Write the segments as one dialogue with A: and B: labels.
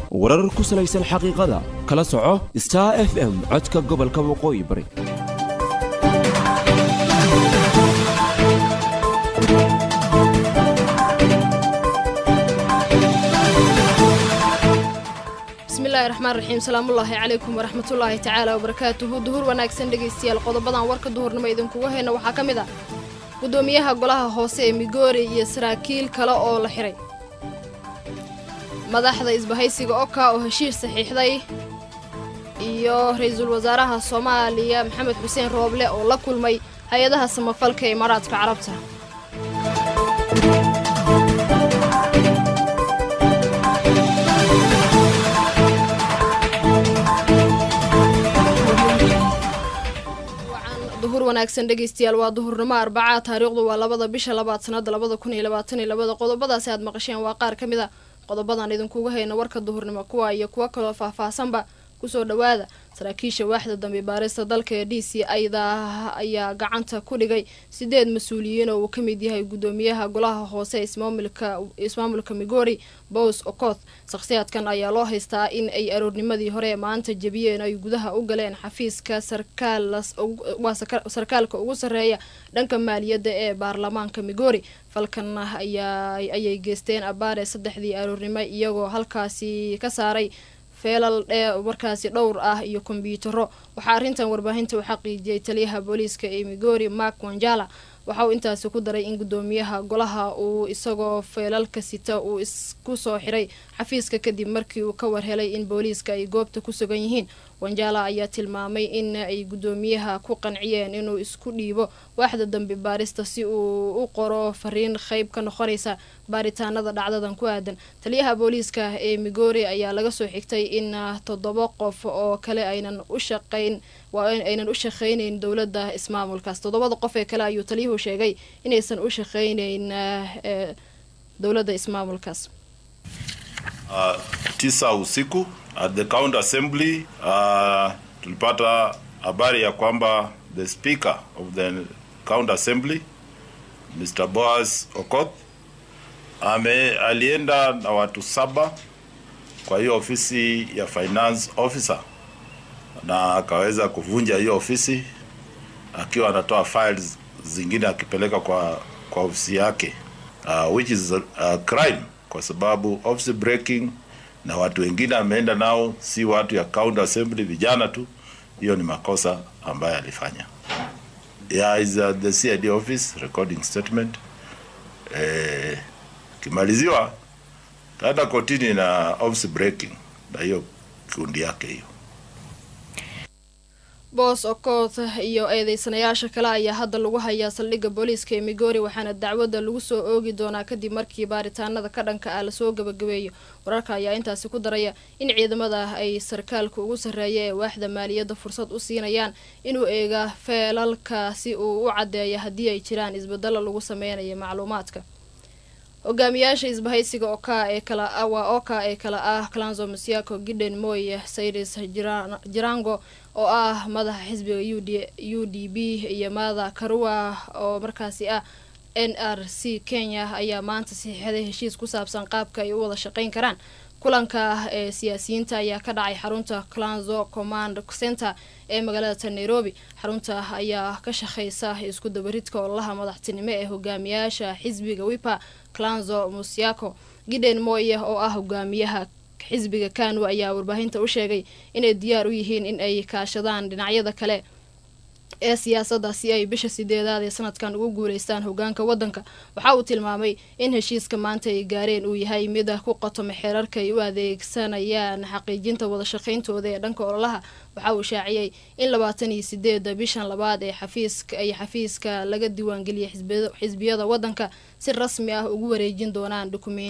A: warar ku salaysan xaqiiqada kala soco Star FM codka gobolka waqooyi bari
B: bismillaahir rahmaanir rahiim salaamullaahi calaykum waraxmatullaahi tacaala wabarakaatuhu duhur wanaagsan dhageystayaal qodobadan warka duhurnimo idinkugu hayna waxaa ka mid ah gudoomiyaha golaha hoose ee Migori iyo saraakiil kale oo la xiray madaxda isbahaysiga OKA oo heshiis saxiixday iyo ra'iisul wasaaraha Soomaaliya Maxamed Xuseen Rooble oo la kulmay hay'adaha samafalka ee Imaaraadka Carabta duhur wanaagsan dhageystayaal waa duhurnimo Arbaca taariikhdu waa 2 bisha 2 sanada 2022 qodobadaas aad maqasheen waa qaar kamid ah qodobadan idinkugu hayna warka duhurnimo kuwa iyo kuwa kale faahfaahsanba ku soo dhawaada saraakiisha waaxda dambe baarista dalka ee DCI ayaa gacanta ku dhigay 8 mas'uuliyiin oo ka mid yahay gudoomiyaha golaha hoose ismaamulka Migori Boss Okoth shakhsiyaadkan ayaa loo haystaa in ay aroornimadii hore maanta jabiyeen ay gudaha u galeen xafiiska sarkaalka ugu sareeya dhanka maaliyadda ee baarlamaanka Migori falkan ayay geysteen abaare 3 aroornimo iyagoo halkaasi ka saaray feelal warkaasi dhowr ah iyo kombiyuutarro waxa arintan warbaahinta u xaqiijiyay taliyaha booliiska ee Migori Mark Wanjala waxa uu intaas ku daray in gudoomiyaha golaha uu isagoo feelalka sita uu isku soo xiray xafiiska kadib markii uu ka warhelay in booliiska ay goobta ku sugan yihiin Wanjala ayaa tilmaamay in ay gudoomiyaha ku qanciyeen inuu isku dhiibo waaxda dambe baarista si uu u qoro fariin qayb ka noqonaysa baaritaanada dhacdadan ku aadan taliyaha booliiska ee Migori ayaa laga soo xigtay in 7 qof oo kale aynan u shaqeynayn dawladda ismaamulkaas 7 qof ee kale ayuu taliyuhu sheegay inaysan u shaqeynayn dawladda ismaamulkaas
C: 9 usiku at the county assembly tulipata habari ya kwamba the speaker of the county assembly Mr. Boss Okoth alienda na watu 7 kwa hiyo ofisi ya finance officer na akaweza kuvunja hiyo ofisi akiwa anatoa files zingine akipeleka kwa ofisi yake which is a crime kwa sababu office breaking na watu wengine ameenda nao si watu ya county assembly vijana tu hiyo ni makosa ambayo alifanya is the CID office recording statement kimaliziwa taenda kotini na office breaking na hiyo kundi yake hiyo
B: Boss Okoth iyo eedeysanayaasha kale ayaa hadda lagu hayaa saldhigga booliiska ee Migori waxaana dacwadda lagu soo oogi doonaa kadib markii baaritaanada ka dhanka ah la soo gabagabeeyo wararka ayaa intaasi ku daraya in ciidamada ay sarkaalka ugu sareeya ee waaxda maaliyadda fursad u siinayaan inuu eega feelalka si uu u cadeeyo haddii ay jiraan isbedel lagu sameynayo macluumaadka hogaamiyaasha isbahaysiga OKA ee kala ah Kalonzo Musyoka Gideon Moi Cyrus Jirango oo ah madaxa xisbiga UDP iyo Martha Karua oo markaasi ah NRC Kenya ayaa maanta saxiixday heshiis ku saabsan qaabka ay u wada shaqeyn karaan kulanka siyaasiyiinta ayaa ka dhacay xarunta Kalonzo Command Center ee magaalada Nairobi xarunta ayaa ka shaqeysa isku dabaridka ololaha madaxtinimo ee hogaamiyaasha xisbiga Wiper Kalonzo Musyoka Gideon Moi oo ah hogaamiyaha xisbiga KANU ayaa warbaahinta u sheegay inay diyaar u yihiin in ay kaashadaan dhinacyada kale ee siyaasadda si ay bisha 8aad ee sanadkan ugu guuleystaan hogaanka wadanka waxa uu tilmaamay in heshiiska maanta ay gaareen uu yahay mid ku qotomo xeerarka ay u adeegsanayaan xaqiijinta wada shaqeyntooda ee dhanka ololaha waxa uu shaaciyay in 28 bishan labaad ee xafiiska laga diiwaan geliyay xisbiyada wadanka si rasmi ah ugu wareejin doonaan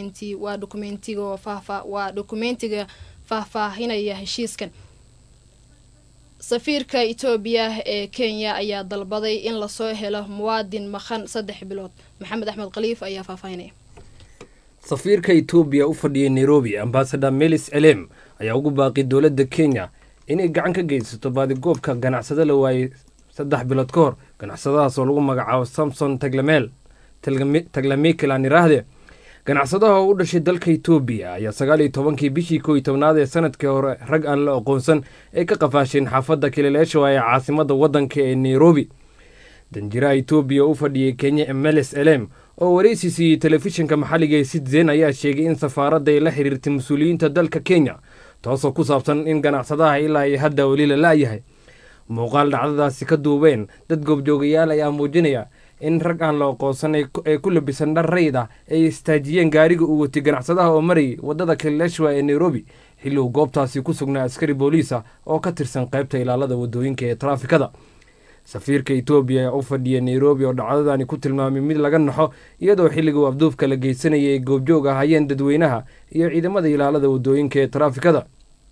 B: dokumentiga faahfaahinaya heshiiskan safiirka Ethiopia ee Kenya ayaa dalbaday in la soo helo muwaadin maqan 3 bilood Maxamed Axmed Khaliif ayaa faahfaahinay
D: safiirka Ethiopia u fadhiyay Nairobi ambassador Melis Elem ayaa ugu baaqay dawladda Kenya inay gacan ka geysato baadigoobka ganacsada la waayay 3 bilood ka hor ganacsadahaas oo lagu magacaabo Samson Taglamekil aan iraahde ganacsadaha oo u dhashay dalka Itoobiya ayaa 19 bishii 11 ee sanadkii hore rag aan la aqoonsan ay ka qafaasheen xaafadda Kilelesho ee caasimadda waddanka ee Nairobi. danjiraha Itoobiya u fadhiyay Kenya MLS LM oo wareysi siiyay telefishinka maxalliga ee Citizen ayaa sheegay in safaaradda ay la xiriirtay mas'uuliyiinta dalka Kenya taasoo ku saabsan in ganacsadaha ilaa ay hadda wali la laayahay. muuqaal dhacdadaasi ka duubeen dad goobjoogayaal ayaa muujinaya in rag aan la aqoonsan ay ku labisan dhar rayd ah ay istaajiyeen gaariga uu watay ganacsadaha oo marayay waddada Kileleshwa ee Nairobi xilli uu goobtaasi ku sugnaa askari booliis ah oo ka tirsan qaybta ilaalada waddooyinka ee traafikada. safiirka Itoobiya ayaa u fadhiyay Nairobi oo dhacdadani ku tilmaamay mid laga naxo iyadoo xilliga uu afduufka la geysanayay ay goobjoog ahaayeen dadweynaha iyo ciidamada ilaalada waddooyinka ee traafikada.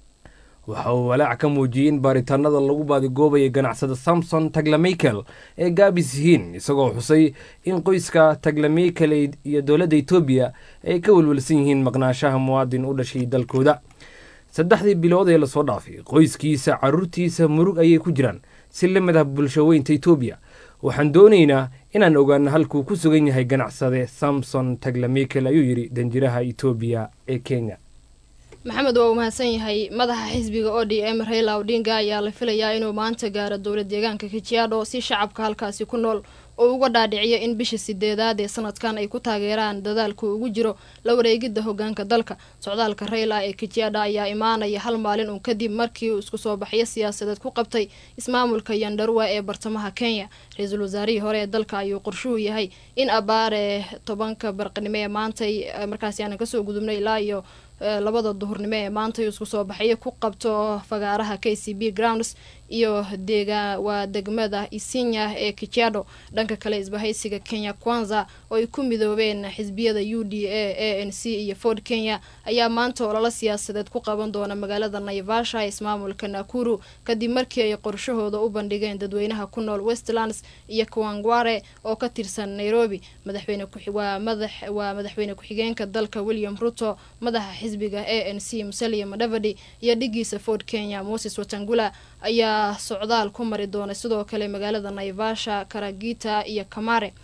D: waxa uu walaac ka muujiyay in baaritaanada lagu baadigoobayay ganacsada Samson Taglamichael ee gaabis yihiin isagoo xusay in qoyska Taglamichael iyo dowladda Itoobiya ay ka walwalsan yihiin maqnaashaha muwaadin u dhashay dalkooda. 3 bilood ee la soo dhaafay qoyskiisa carruurtiisa murug ayay ku jiraan si la mid ah bulshooyinka Itoobiya. waxaan doonaynaa inaan ogaano halkuu ku sugan yahay ganacsade Samson Taglamichael ayuu yiri danjiraha Itoobiya ee Kenya.
B: maxamed waa mahadsan yahay. madaxa xisbiga ODM Raila Odinga ayaa la filayaa inuu maanta gaaro dowlad deegaanka Kajiado si shacabka halkaasi ku nool oo uga dhaadhiciyo in bisha 8 ee sanadkan ay ku taageeraan dadaalka ugu jiro la wareegidda hoggaanka dalka. socdaalka Raila ee Kajiado ayaa imaanaya hal maalin kadib markii uu isku soo baxay siyaasadeed ku qabtay ismaamulka Nyandarua ee bartamaha Kenya. ra'iisul wasaarihii hore ee dalka ayuu qorshuhu yahay in abaare 10 barqanimo ee maanta markaasi aan ka soo gudubnay ilaa iyo 2 duhurnimo ee maanta isku soo baxay ku qabto fagaaraha KCB grounds iyo degmada Isinya ee Kajiado. dhanka kale isbahaysiga Kenya Kwanza oo ay ku midoobeen xisbiyada UDA, ANC iyo Ford Kenya ayaa maanta olole siyaasadeed ku qaban doona magaalada Naivasha ee ismaamulka Nakuru kadib markii ay qorshahooda u bandhigeen dadweynaha ku nool Westlands iyo Kawangware oo ka tirsan Nairobi. madaxweyne ku-xigeenka dalka William Ruto, madaxa xisbiga ANC Musalia Mudavadi iyo dhigiisa Ford Kenya Moses Wetangula ayaa socdaal ku mari doona sidoo kale magaalada Naivasha, Karagita iyo Kamare.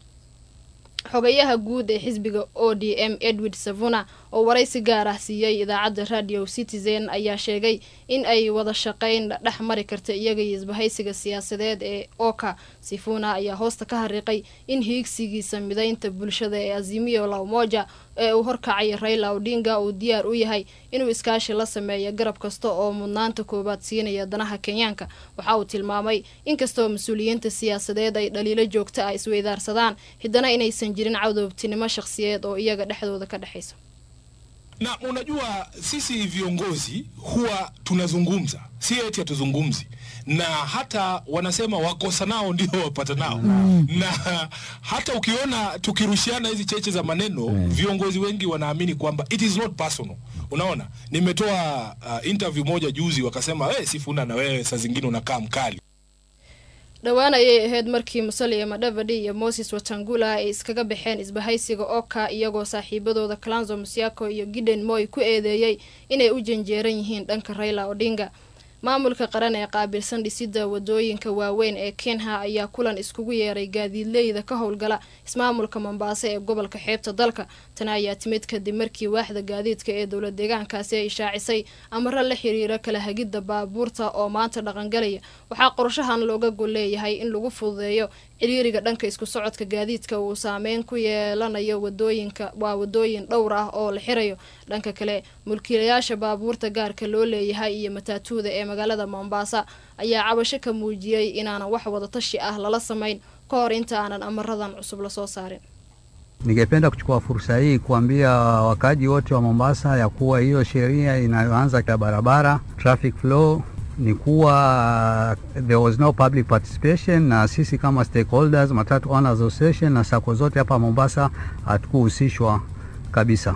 B: xogayaha guud ee xisbiga ODM Edward Savuna oo waraysi gaar ah siiyay idaacadda Radio Citizen ayaa sheegay in ay wada shaqayn dhex mari karta iyaga iyo isbahaysiga siyaasadeed ee Oka. Sifuna ayaa hoosta ka xariiqay in hiigsigiisa midaynta bulshada ee Azimio la Umoja ee uu horkacay Raila Odinga uu diyaar u yahay inuu iskaashi la sameeyo garab kasta oo mudnaanta koobaad siinaya danaha Kenyaanka. waxa uu tilmaamay in kastoo mas'uuliyiinta siyaasadeed ay dhaliilo joogto ah isweydaarsadaan haddana inaysan jirin cawdobtinimo shakhsiyeed oo iyaga dhexdooda ka dhaxaysa.
E: Na unajua sisi viongozi huwa tunazungumza, si eti hatuzungumzi. Na hata wanasema wakosa nao ndio wapata nao. Na hata ukiona tukirushiana hizi cheche za maneno, viongozi wengi wanaamini kwamba it is not personal. Unaona, nimetoa interview moja juzi wakasema Sifuna na wewe saa zingine unakaa mkali.
B: dhawaan ayay ahayd markii Musalia Mudavadi iyo Moses Wetangula ay iskaga baxeen isbahaysiga Oka iyagoo saaxiibadooda Kalonzo Musyoka iyo Gideon Moi ku eedeeyay inay u janjeeran yihiin dhanka Raila Odinga. maamulka qaran ee qaabilsan dhisidda wadooyinka waaweyn ee Kenya ayaa kulan iskugu yeeray gaadiidleyda ka howlgala ismaamulka Mombasa ee gobolka xeebta dalka. tan ayaa timid kadib markii waaxda gaadiidka ee dowlad deegaankaasi ay shaacisay amaro la xiriira kala hagidda baabuurta oo maanta dhaqangalaya. waxaa qorshahan looga gol leeyahay in lagu fududeeyo ciriiriga dhanka isku socodka gaadiidka uu saameyn ku yeelanayo wadooyin dhowr ah oo la xirayo. dhanka kale mulkiilayaasha baabuurta gaarka loo leeyahay iyo matatuuda ee magaalada Mombasa ayaa cabasho ka muujiyay inaan wax wada tashi ah lala sameyn ka hor inta aanan amaradan cusub la soo saarin.
F: Ningependa kuchukua fursa hii kuambia wakaji wote wa Mombasa ya kuwa hiyo sheria inayoanza kwa barabara traffic flow ni kuwa there was no public participation, na sisi kama stakeholders Matatu Owners Association na sako zote hapa Mombasa hatukuhusishwa kabisa.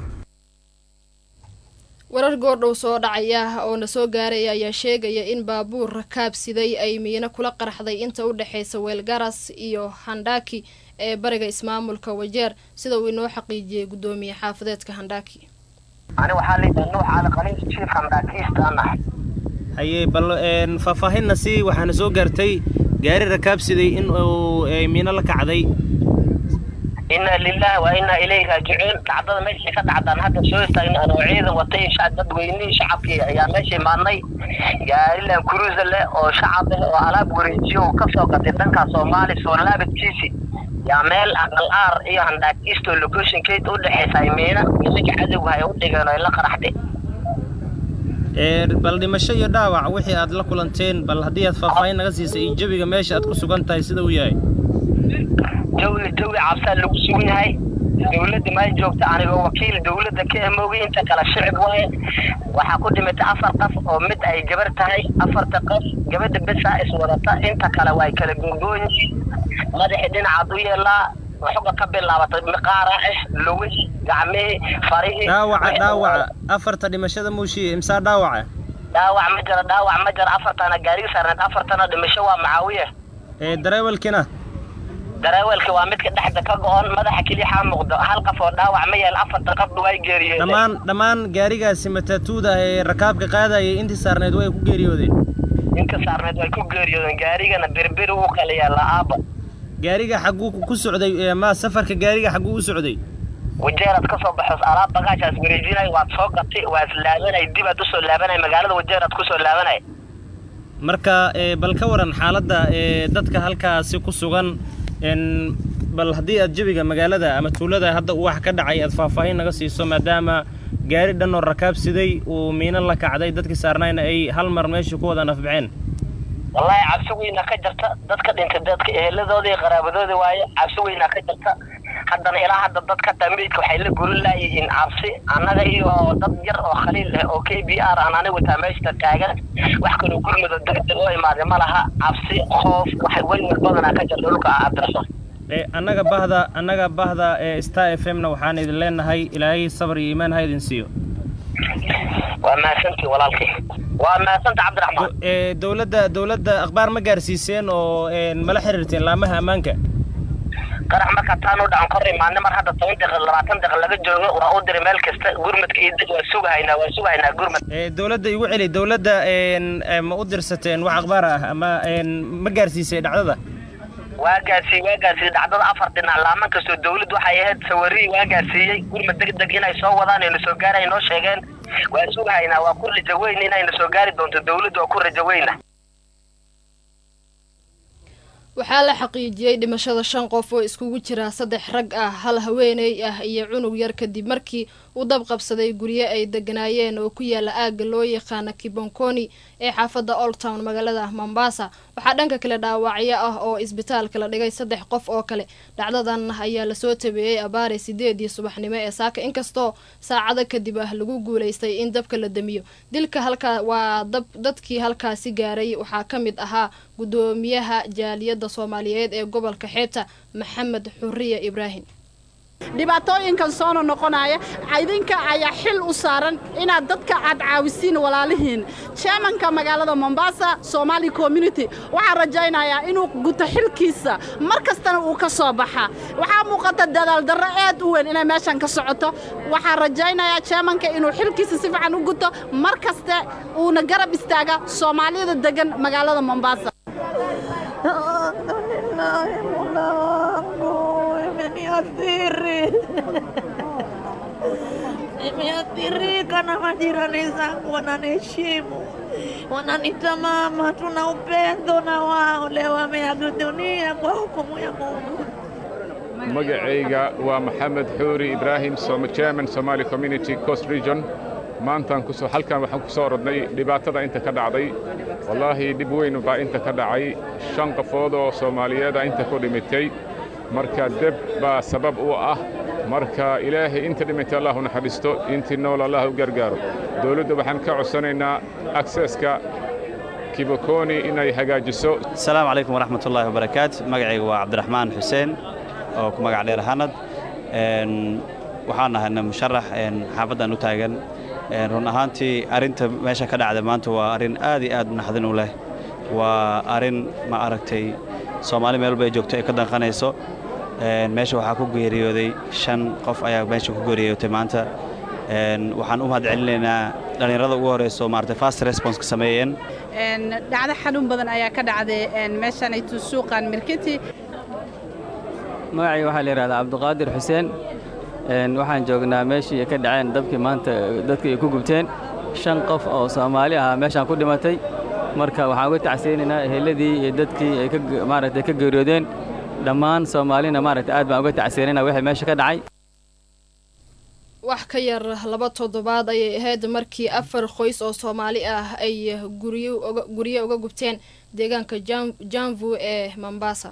B: warar goordhow soo dhacaya oo na soo gaaray ayaa sheegaya in baabuur rakaab siday ay miina kula qaraxday inta u dhaxaysa Weelgaras iyo Handaki ee bariga ismaamulka Wajeer sida uu inoo xaqiijiyay gudoomiye xaafadeedka Handaki.
G: Ani waxaa leeyahay nooc aan qalin chief Handaki istaanahay
H: haye bal faahfaahinna si waxaana soo gaartay gaari rakaab siday in uu miina la kacday
G: إنا لله وإنا إليه راجعون تعضد ماشي كذا عضنا هذا شو استغنى أنا وعيد وطي شعب ويني شعب يا ماشي معني يا إلا كروز اللي أو شعب وعلى بوريجيو كفوا قتلنا كصومالي سولا بتشيسي يا مال الأر إيه عندك إستو لوكيشن كي تقول حسايمينا يسك عدو هاي ودي قالوا إلا قرحتي
H: bal dhimasho iyo dhaawac wixii aad la kulanteen bal haddii aad faahfaahin naga siisay jawiga meesha aad ku sugan tahay sida uu yahay
G: jawi cabsan lagu sugan yahay dawladda ma joogto aniga wakiil dawladda ka amoogi inta kala shicib waaye waxa ku dhimatay 4 qof oo mid ay gabar tahay 4 qof gabadha besa is wadata inta kale way kala gogoon madaxa dhinaca u yeelaa waxa ka bilaabatay miqaara lowis gacmee farihi
H: dhaawac afarta dhimashada muushi imsa dhaawac ma jira afartana gaari saarnad afartana dhimasho waa Macaawiye darawalka waa midka dhaxda ka go'on madaxa kaliya muuqdo hal qof oo dhaawac ma yeel afarta qof way geeriyoodeen dhamaan gaarigaasi matatuuda ee rakaabka qaadayay intii saarneed way ku geeriyoodeen gaarigana birbir uu qaliya la'aaba gaariga xaguu ku socday ma safarka gaariga xaguu u socday
G: wajeerad ka soo baxos alaab bagaashas wareejinay waad soo gatay waa islaabanay dib aad u soo laabanay magaalada wajeerad ku soo laabanay
H: marka bal ka waran xaaladda dadka halkaasi ku sugan bal haddii aad jawiga magaalada ama tuulada hadda wax ka dhacay aad faahfaahin naga siiso maadaama gaari dhan oo rakaab siday uu miina la kacday dadkii saarnayna ay hal mar meesha ku wada nafbaceen
G: والله عبسوينا كجرتا دتك دنت دتك اهلدودي قرابدودي واي عبسوينا كجرتا haddana ilaa hadda dadka dambiidka waxay la gurin laayeen cabsi anaga iyo dad yar oo khaliil ah oo KBR aan anigu taameeshta taagan wax kale gurmada degdeg oo imaade malaha cabsi khoof waxay weyn badan ka jirto dhulka Cabdirashaan
H: annaga bahda Star FM na waxaan idin leenahay ilaahay sabr iyo iimaan ha idin siiyo
G: waa maasantii walaalkay waa maasanta Cabdiraxmaan
H: dawladda akhbaar ma gaarsiiseen oo mala xiriirteen laamaha ammaanka
G: qarax marka taanu dhacan korri maalin mar hadda 10 daqiiqo 20 daqiiqo laga joogo waa u diray meel kasta gurmadka iyo dad waa sugahaynaa gurmad
H: dawladda igu celi dawladda ma u dirsateen wax akhbaar ah ama ma gaarsiisay dhacdada
G: waa gaarsiiyay dhacdada 4 dhinac laaman kasto dawladdu waxay ahayd sawirri waa gaarsiiyay gurmad degdeg inay soo wadaan inay soo gaarayaan noo sheegeen waa sugahaynaa waa ku rajaweyn inay soo gaari doonto dawladdu waa ku rajaweyna
B: waxaa la xaqiijiyay dhimashada 5 qof oo iskugu jira 3 rag ah hal haweeney ah iyo cunug yar kadib markii uu dab qabsaday guriye ay deganaayeen oo ku yaala aaga loo yaqaan Kibonkoni ee xaafadda Old Town magaalada Mombasa waxaa dhanka kale dhaawacyo ah oo isbitaalka la dhigay 3 qof oo kale dhacdadan ayaa la soo tabeeyay abaare 8 subaxnimo ee saaka inkastoo saacado kadib ah lagu guuleystay in dabka la damiyo dilka halka waa dadkii halkaasi gaaray waxaa kamid ahaa gudoomiyaha jaaliyadda Soomaaliyeed ee gobolka Xeebta Maxamed Xurriye Ibrahim
I: dhibaatooyinkan soo noqonaya idinka ayaa xil u saaran inaad dadka aad caawisiin walaalihiin chairmanka magaalada Mombasa Somali community waxa rajaynayaa inuu guto xilkiisa markastana uu ka soo baxa waxa muuqata dadaal darro aad u weyn inay meeshan ka socoto waxa rajaynayaa chairmanka inuu xilkiisa si fiican u guto markasta uu na garab istaaga Soomaalida degan magaalada Mombasa
J: Nimeathirika na majirani zangu wananiheshimu, wananiita mama, tuna upendo na wao. Leo wameaga dunia kwa hukumu ya Mungu.
K: Magacayga waa Maxamed Xuuri Ibrahim, Chairman Somali Community Coast Region. maantaan halkan waxaan ku soo orodnay dhibaatada inta ka dhacday wallahi dib weyn baa inta ka dhacay 5 qofood oo Soomaaliyeed inta ku dhimatay marka dib baa sabab u ah marka ilaahay inta dhimatay Allahu naxariisto intii nool Allahu gargaaro dawladda waxaan ka codsanaynaa accesska Kibonkoni inay hagaajiso.
L: Assalaamu alaykum wa rahmatullahi wa barakaatuh. Magacaygu waa Cabdiraxmaan Xuseen oo ku magac dheer Hanad waxaan ahay musharax xaafadan u taagan run ahaantii arinta meesha ka dhacday maanta waa arin aad iyo aad naxdin u leh waa arin ma aragtay Soomaali meel bay joogto ay ka danqanayso meesha waxa ku geeriyooday 5 qof ayaa meesha ku geeriyootay maanta waxaan u mahadcelinaynaa dhalinyarada ugu horeyso maartay fast response ka sameeyeen
I: dhacdo xanuun badan ayaa ka dhacday meeshan ay suuqan Markiti
M: magacayga waxaa la yidhahdaa cabdiqaadir xuseen waxaan joognaa meeshii ay ka dhaceen dabkii maanta dadka ay ku gubteen 5 qof oo Soomaali ah meeshaan ku dhimatay marka waxaan uga tacsiyeynaynaa eheladii iyo dadkii ay ka geeriyoodeen dhammaan Soomaalina aad baan uga tacsiyeynaynaa wixii meesha ka dhacay
B: wax ka yar 2 toddobaad ayay ahayd markii 4 qoys oo Soomaali ah ay guryo uga gubteen deegaanka Jamvu ee Mombasa.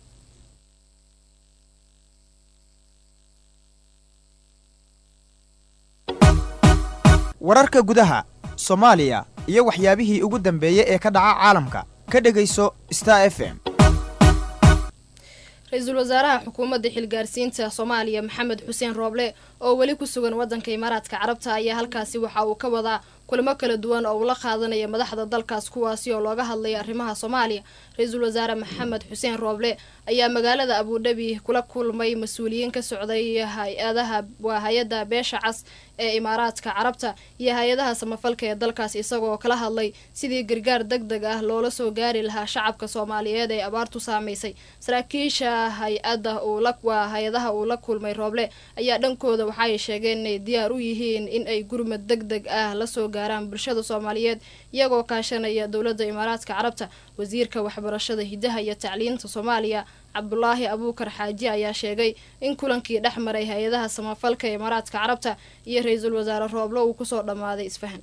N: wararka gudaha Soomaaliya iyo waxyaabihii ugu dambeeyay ee ka dhaca caalamka ka dhageyso Star FM.
B: Ra'iisul Wasaaraha Xukuumadda Xilgaarsiinta Soomaaliya Maxamed Xuseen Rooble oo wali ku sugan wadanka Imaaraadka Carabta ayaa halkaasi waxa uu ka wadaa kulamo kala duwan oo la qaadanaya madaxda dalkaas kuwaasi oo looga hadlay arrimaha Soomaaliya. Ra'iisul Wasaare Maxamed Xuseen Rooble ayaa magaalada Abu Dhabi kula kulmay mas'uuliyiin ka socday hay'adaha beesha cas ee Imaaraadka Carabta iyo hay'adaha samafalka ee dalkaas isagoo kala hadlay sidii gargaar degdeg ah loola soo gaari lahaa shacabka Soomaaliyeed ee abaartu saameysay. Saraakiisha hay'adaha uu la kulmay Rooble ayaa dhankooda waxa ay sheegeen inay diyaar u yihiin in ay gurmad degdeg ah la soo gaaraan bulshada Soomaaliyeed iyagoo kaashanaya dawladda Imaaraadka Carabta. Wasiirka waxbarashada hidaha iyo tacliinta Soomaaliya Cabdullaahi Abuukar Xaaji ayaa sheegay in kulankii dhexmaray hay'adaha samafalka ee Imaaraadka Carabta iyo Ra'iisul Wasaare Rooble uu ku soo dhamaaday isfahan.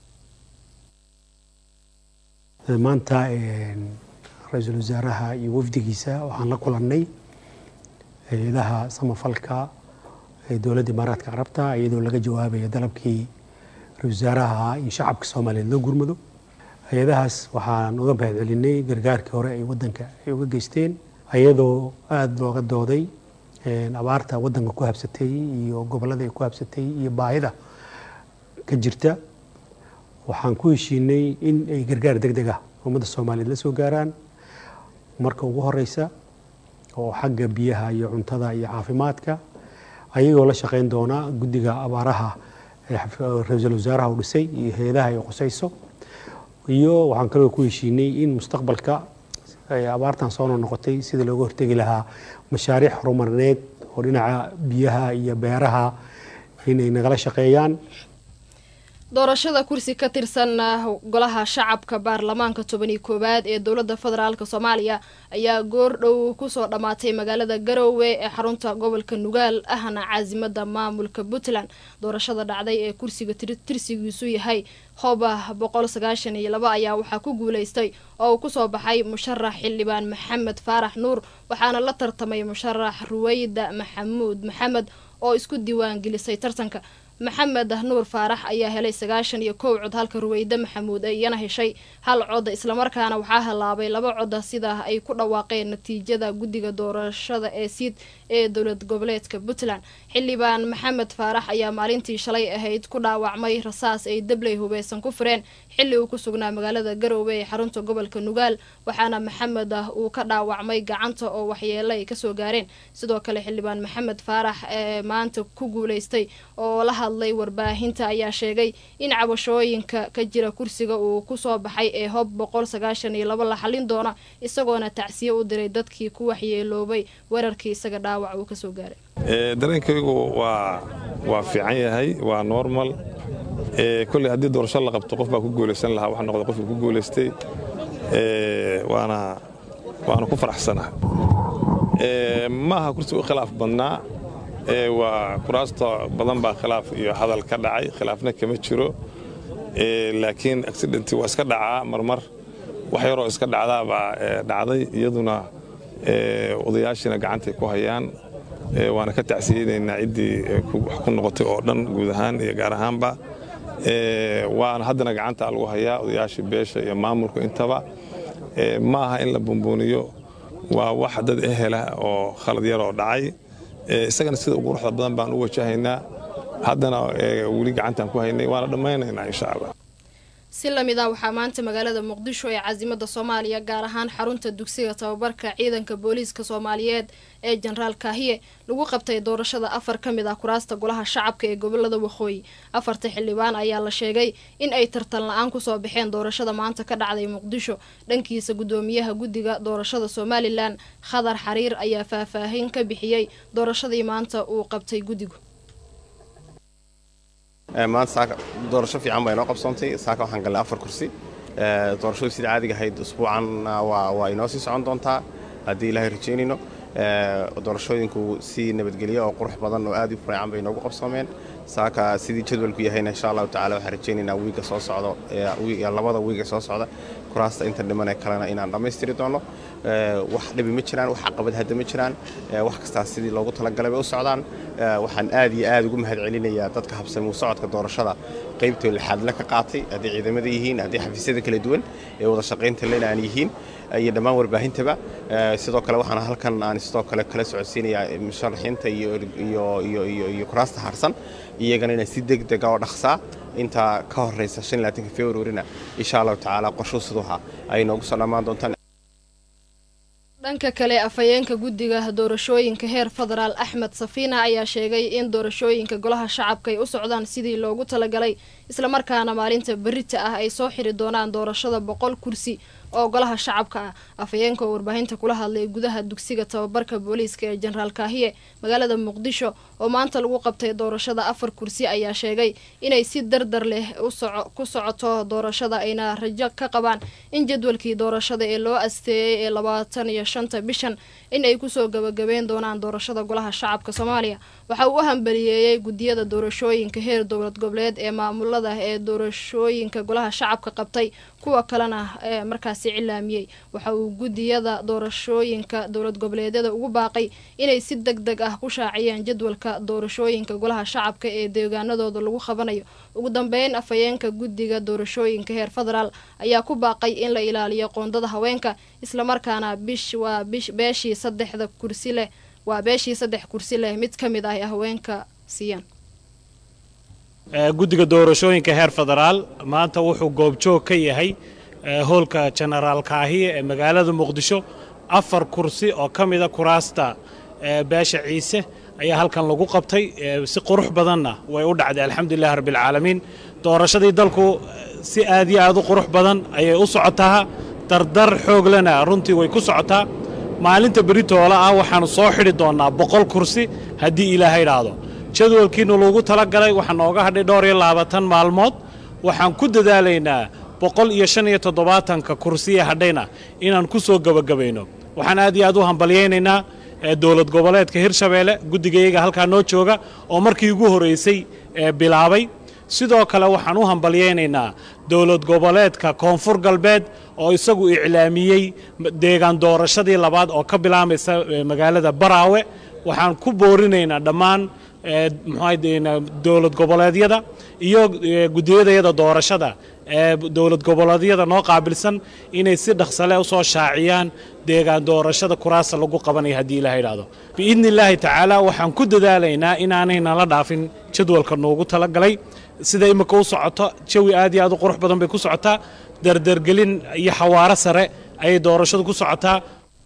O: maanta Ra'iisul Wasaaraha iyo wafdigiisa waxaan la kulannay hay'adaha samafalka ee dawladda Imaaraadka Carabta iyadoo laga jawaabayo dalabkii Ra'iisul Wasaaraha in shacabka Soomaaliyeed loo gurmado. hay'adahaas waxaan uga mahadcelinay gargaarkii hore ay wadanka ay uga geysteen ayadoo aad looga dooday abaarta wadanka ku habsatay iyo gobolada ay ku habsatay iyo baahida ka jirta. waxaan ku heshiinay in ay gargaar degdeg ah ummadda Soomaaliyeed la soo gaaraan marka ugu horeysa oo xagga biyaha iyo cuntada iyo caafimaadka ayagoo la shaqeyn doona guddiga abaaraha Ra'iisul Wasaaraha uu dhisay iyo hay'adaha ay qusayso. iyo waxaan kaloo ku heshiinay in mustaqbalka abaartan soo noqotay sida looga hortagi lahaa mashaariic horumarineed oo dhinaca biyaha iyo beeraha inay nagala shaqeeyaan.
B: doorashada kursi ka tirsan golaha shacabka baarlamaanka 11aad ee dawladda federaalka Soomaaliya ayaa goor dhow ku soo dhamaatay magaalada Garowe ee xarunta gobolka Nugaal ahna caasimada maamulka Puntland. doorashada dhacday ee kursiga tirsigiisu yahay Hoba 192 ayaa waxa ku guuleystay oo ku soo baxay musharax xildhibaan Maxamed Faarax Nuur waxaana la tartamay musharax Ruwayda Maxamed oo isku diiwaan gelisay tartanka. Maxamed Nuur Faarax ayaa helay 91 cod halka Ruwayda Maxamuud ay yana heshay 1 cod isla markaana waxa halaabay 2 cod sida ay ku dhawaaqeen natiijada guddiga doorashada ee siid ee dawlad goboleedka Puntland. xildhibaan Maxamed Faarax ayaa maalintii shalay ahayd ku dhaawacmay rasaas ay dablay hubeysan ku fureen xilli uu ku sugnaa magaalada Garowe ee xarunta gobolka Nugaal waxaana Maxamed uu ka dhaawacmay gacanta oo waxyeelay ka soo gaareen. sidoo kale xildhibaan Maxamed Faarax ee maanta ku guuleystay oo la hadlay warbaahinta ayaa sheegay in cabashooyinka ka jira kursiga uu ku soo baxay ee Hob 192 la xalin doona isagoona tacsiye u diray dadkii ku waxyeeloobay weerarkii isaga dhaawac uu ka soo gaaray.
P: dareenkaygu waa fiican yahay waa normal kulli haddii doorasho la qabto qof baa ku guuleysan lahaa waxa noqday qofkii ku guuleystay waana ku faraxsanahay maaha kursi u khilaaf badnaa waa kuraasta badan baa khilaaf iyo hadal ka dhacay khilaafna kama jiro laakiin accidenti waa iska dhacaa marmar wax yaroo iska dhacdaabaa dhacday iyaduna odayaashina gacantay ku hayaan waana ka tacsiyeynaynaa ciddii wax ku noqotay oo dhan guud ahaan iyo gaar ahaanba waana haddana gacanta lagu hayaa odayaashii beesha iyo maamulku intaba ma aha in la bumbuuniyo waa wax dad ehela oo khalad yaroo dhacay isagana sida ugu ruuxda badan baan u wajahaynaa haddana weli gacantaan ku haynay waana dhammaynaynaa insha allah.
B: si lamid ah waxaa maanta magaalada muqdisho ee caasimada Soomaaliya gaar ahaan xarunta dugsiga tababarka ciidanka booliiska Soomaaliyeed ee General Kahiye lagu qabtay doorashada 4 kamid ah kuraasta golaha shacabka ee gobolada Waqooyi. 4 xildhibaan ayaa la sheegay in ay tartan la'aan ku soo baxeen doorashada maanta ka dhacday Muqdisho. Dhankiisa gudoomiyaha guddiga doorashada Somaliland Khadar Xariir ayaa faahfaahin ka bixiyay doorashadii maanta uu qabtay guddigu.
Q: maanta saaka doorasho fiican bay noo qabsoontay saaka waxaan galnay 4 kursi doorashadu sida caadiga ahayd usbuucan waa inoo sii socon doontaa haddii ilaahay rajaynayno doorashooyinku si nabadgelyo oo qurux badan oo aad u fiican bay noogu qabsoomeen saaka sidii jadwalku yahayna insha Allah taala waxaan rajaynaynaa wiiga soo socdo labada wiiga soo socda kuraasta inta dhiman ee kalena inaan dhammaystiri doono wax dhibi ma jiraan wax caqabad hadda ma jiraan wax kasta sidii loogu talagalay bay u socdaan waxaan aad iyo aad ugu mahadcelinayaa dadka habsami u socodka doorashada qaybta lixaadna ka qaatay haddii ciidamada yihiin haddii xafiisyada kala duwan ee wada shaqaynta leeyahay yihiin iyo dhammaan warbaahintaba sidoo kale waxaan halkan aan sidoo kale kala socodsiinayaa musharaxiinta iyo kuraasta harsan iyagana inay si degdeg ah oo dhaqsaa inta ka horeysa 25 February insha Allah taala qorshuusuha ay noogu soo dhamaan doontaan.
B: dhanka kale afayeenka guddiga doorashooyinka heer federaal Axmed Safina ayaa sheegay in doorashooyinka golaha shacabka ay u socdaan sidii loogu talagalay isla markaana maalinta berrita ah ay soo xiri doonaan doorashada 100 kursi oo golaha shacabka ah. Afayeenka warbaahinta kula hadlay gudaha dugsiga tababarka booliiska ee General Kahiye magaalada Muqdisho oo maanta lagu qabtay doorashada 4 kursi ayaa sheegay inay si dardar leh ku socoto doorashada ayna rajo ka qabaan in jadwalkii doorashada ee loo asteeyay ee 25 bishan in ay ku soo gabagabeen doonaan doorashada golaha shacabka Soomaaliya. Waxa uu hambaliyeeyay gudiyada doorashooyinka heer dowlad goboleed ee maamulada ee doorashooyinka golaha shacabka qabtay kuwa kalena markaas cilaamiyay. Waxa uu gudiyada doorashooyinka dowlad goboleedyada ugu baaqay inay si degdeg ah ku shaaciyaan jadwalka doorashooyinka golaha shacabka ee deegaanadooda lagu qabanayo. Ugu dambeyn afayeenka guddiga doorashooyinka heer federaal ayaa ku baaqay in la ilaaliyo qoondada haweenka isla markaana beeshii 3 kursi leh beeshii 3 kursi leh mid kamid ah haweenka siiyaan.
R: guddiga doorashooyinka heer federaal maanta wuxuu goobjoog ka yahay hoolka General Kahiye ee magaalada Muqdisho 4 kursi oo kamida kuraasta beesha Ciise ayaa halkan lagu qabtay si qurux badanna way u dhacday alxamdulillah rabbil caalamiin. doorashadii dalku si aad iyo aad u qurux badan ayay u socotaa dardar xoog lena runtii way ku socotaa. maalinta berritoola ah waxaanu soo xidhi doonaa 100 kursi haddii Ilaahay yiraahdo. jadwalkiina loogu talagalay waxaan nooga hadhay 220 maalmood waxaan ku dadaalaynaa 175 kursi hadhayna inaan ku soo gabagabayno. waxaan aad iyo aad u hambaliyeynaynaa dowlad goboleedka Hirshabeelle guddigayaga halka noo jooga oo markii ugu horeysay bilaabay. sidoo kale waxaan u hambaliyeynaynaa dowlad goboleedka Koonfur Galbeed oo isagu iclaamiyay deegaan doorashadii labaad oo ka bilaamaysa magaalada Baraawe. waxaan ku boorinaynaa dhammaan dowlad goboleedyada iyo gudiyada doorashada dowlad goboleedyada noo qaabilsan inay si dhaqso leh u soo shaaciyaan deegaan doorashada kuraasta lagu qabanayo haddii Ilaahay yiraahdo. biidnillaahi tacaala waxaan ku dadaalaynaa inaanayna la dhaafin jadwalka noogu talagalay sida imika u socoto jawi aad iyo aad u qurux badan bay ku socotaa dardargelin iyo xawaaro sare ayay doorashadu ku socotaa.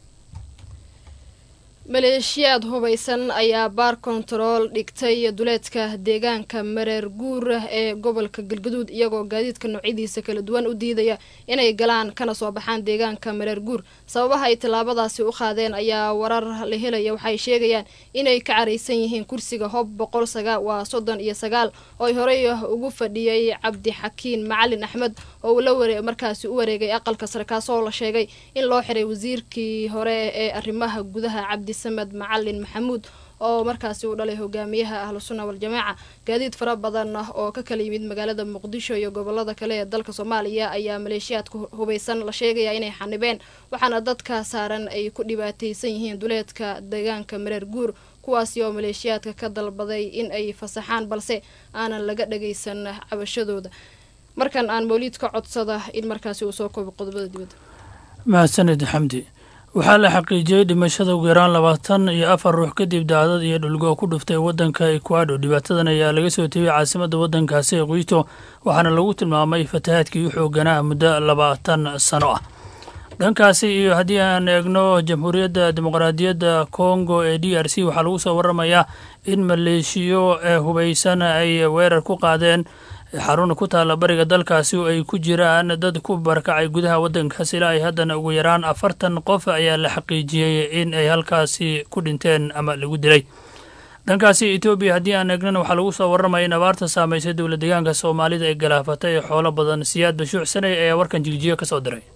B: maleeshiyaad hubaysan ayaa baar kontarool dhigtay duleedka deegaanka Mareer Guur ee gobolka Galgaduud iyagoo gaadiidka noocyadiisa kala duwan u diidaya inay galaan kana soo baxaan deegaanka Mareer Guur. sababaha ay tallaabadaasi u qaadeen ayaa warar la helaya waxay sheegayaan inay ka careysan yihiin kursiga Hob 139 oo ay horey ugu fadhiyay Cabdi Xakiin Macalin Axmed oo la markaasi u wareegay aqalka sare kaasoo la sheegay in loo xiray wasiirkii hore ee arrimaha gudaha Cabdi Samad Macalin Maxamuud oo markaasi uu dhalay hogaamiyaha Ahlus Sunnah wal Jamaaca. gaadiid fara badan oo ka kala yimid magaalada Muqdisho iyo gobolada kale ee dalka Soomaaliya ayaa maleeshiyaadka hubaysan la sheegaya inay xanibeen waxaana dadka saaran ay ku dhibaataysan yihiin duleedka deegaanka Mareer Guur kuwaasi oo maleeshiyaadka ka dalbaday in ay fasaxaan balse aanan laga dhageysan cabashadooda. markan aan Mawlid ka codsada in markaasi uu soo koobo qodobada dibadda.
S: mahadsanid Xamdi. waxaa la xaqiijiyey dhimashada ugu yaraan 24 ruux kadib daadad iyo dhulgo ku dhuftay waddanka Ecuador. dhibaatadan ayaa laga soo tegay caasimadda waddankaasi ee Quito waxaana lagu tilmaamay fatahaadkii u xooganaa muddo 20 sano ah. dhankaasi iyo haddii aan eegno Jamhuuriyadda Dimuqraadiyadda Congo ee DRC waxaa lagu soo waramayaa in maleeshiyo hubeysan ay weerar ku qaadeen xarun ku taala bariga dalkaasi oo ay ku jiraan dad ku barkacay gudaha waddankaasi ilaa ay haddana ugu yaraan 40 qof ayaa la xaqiijiyey in ay halkaasi ku dhinteen ama lagu dilay. dhankaasi Ethiopia haddii aan eegnana waxaa lagu soo warramay in abaarta saameysay dowlad deegaanka Soomaalida ay galaafatay xoolo badan. Siyaad Bashuucsanay ayaa warkan Jigjiga ka soo diray.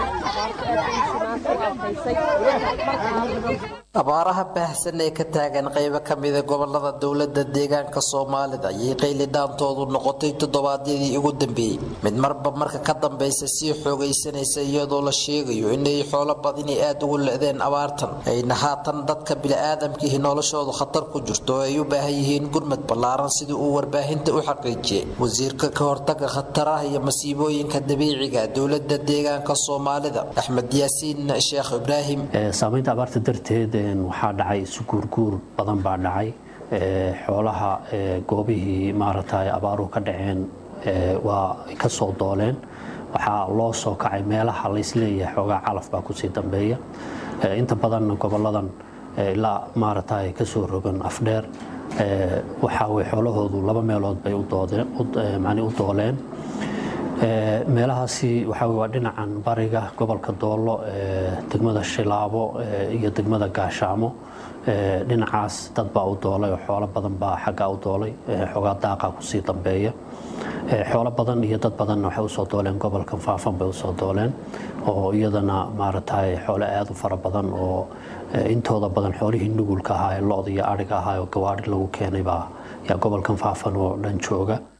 T: abaaraha baahsan ee ka taagan qaybo ka mid ah gobolada dowladda deegaanka Soomaalida ayay qaylidaantoodu noqotay toddobaadyadii ugu dambeeyay mid marba marka ka dambaysa sii xoogaysanaysa iyadoo la sheegayo inay xoolo badan aad ugu leedeen abaartan ayna haatan dadka bini'aadamkii noloshooda khatar ku jirto oo ay u baahan yihiin gurmad ballaaran sidii uu warbaahinta u xaqiijiyay wasiirka ka hortagga khataraha iyo masiibooyinka dabiiciga dowladda deegaanka Soomaalida Axmed Yaasiin Sheekh Ibraahim.
U: saamaynta abaarta darteed waxaa dhacay suguurguur badan baa dhacay xoolaha goobihii maaragtay abaaruhu ka dhaceen waa ka soo dooleen waxaa loo soo kacay meelaha la isleeyahay xoogaa calaf baa ku sii dambeeya inta badan goboladan ilaa maaragtay ka soo rogan afdheer waxa way xoolahoodu laba meelood bay u dooleen meelahaasi waxa waa dhinacan bariga gobolka Doolo degmada Shilaabo iyo degmada Gaashaamo dhinacaas dad baa u doolay oo xoolo badan baa xagga u doolay xogaa daaqa ku sii dambeeya xoolo badan iyo dad badan waxay u soo dooleen gobolka Faafan bay u soo dooleen oo iyadana maaragtay xoolo aad u fara badan oo intooda badan xoolihii nugulka ahaa ee lo'da iyo ariga ahaa oo gawaari lagu keenay baa gobolkan Faafan oo dhan jooga.